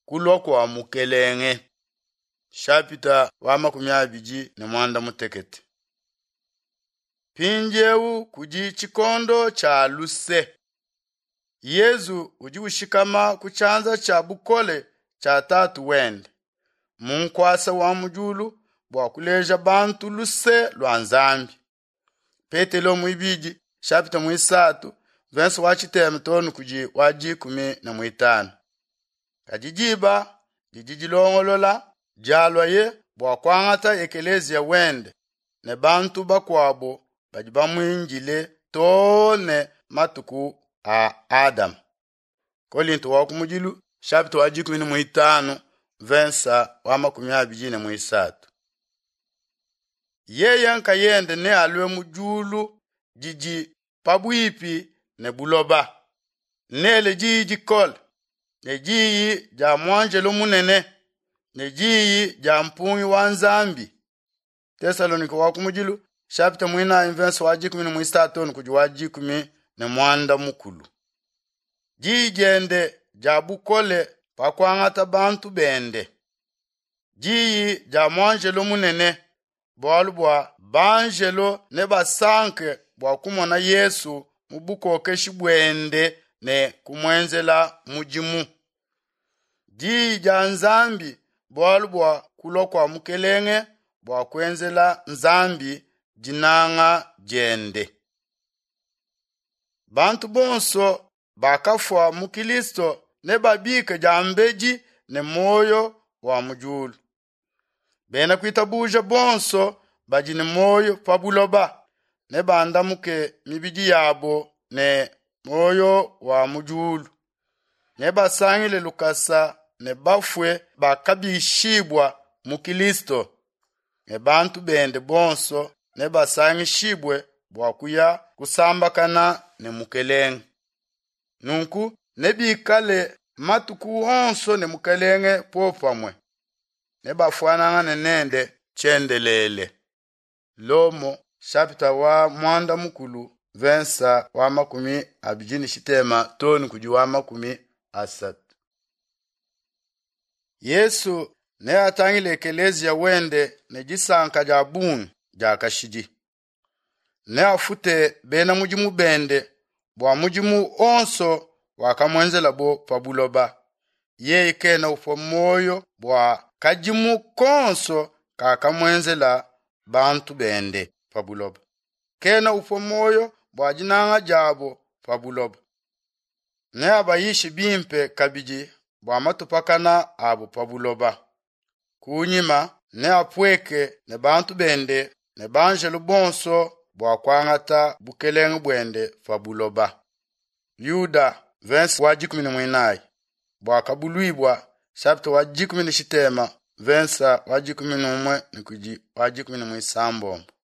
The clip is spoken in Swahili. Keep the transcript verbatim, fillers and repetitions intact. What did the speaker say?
kulokwa mukelenge. Shapita wa makumi abiji ne mwanda mutekete. Pinjewu kuji chikondo cha luse. Yezu uji ushikama kuchanza cha bukole cha tatu wende. Munkwasa wa mujulu bwa kuleja bantu luse lwa nzambi. Petelo muibiji shapita muisatu venso wachiteme tonu kuji waji kumi na muitano. Kajijiba jijijilongolola jalwa ye bwa kwangata ekelezia wende ne bantu bakwabo bajiba mwinjile tone matuku a Adam. Kolinto wa kumujilu shapita waji kumi na muitano vensa wa makumi abiji na muisatu. Ye yanka yende ne alwe mujulu jiji pabuipi ne buloba. Nele jiji kol. Ne jiji ja mwanjelo munene. Ne jiji ja mpungi wa nzambi. Tesaloniko wa kumujilu shapita muina invenso waji kumi na muisatu nukuju waji kumi na mwanda mukulu. Jiji jende ja bukole pakwangata bantu bende. Jiji ja mwanjelo munene. Bwalu bwa banjelo ne basanke bwa kumona Yesu mubuko keshibwende ne kumwenzela mujimu. Jija nzambi bwalu bwa kulokwa mukelenge bwa kwenzela nzambi jinanga jende. Bantu bonso bakafwa mukilisto ne babike jambeji ne moyo wa mujulu. Bena kuitabuja bonso bajine moyo pabuloba ne bandamuke mibiji yabo ne moyo wa mujulu. Ne basangile lukasa ne bafwe bakabishibwa mukilisto. Ne bantu bende bonso ne basangishibwe bwakuya kusambakana ne mukelenge. Nunku ne bikale matuku onso ne mukelenge popamwe. Ne bafwananga ne nende chendelele. Lomo shapita wa mwanda mukulu vensa wa makumi abijini shitema toni kuji wa makumi asatu. Yesu ne atangile ekelezi ya wende ne jisanka ja bunu ja kashiji. Ne afute bena mujimu bende bwa mujimu onso wakamwenzela bo pabuloba. Ye ikena ufo moyo bwa kajimu konso kakamwenzela bantu bende pabuloba. Kena ufo moyo bwa jinanga jabo pabuloba. Ne abayishi bimpe kabiji bwa matupakana abo pabuloba. Kunyima ne apweke ne bantu bende ne banjelu bonso bwa kwangata bukelenge bwende pabuloba. Yuda vensi waji kumi na mwinai bwa kabuluibwa shapita waji kumi na shitema vensa waji kumi na umwe nikuji waji kumi na mwisambombo.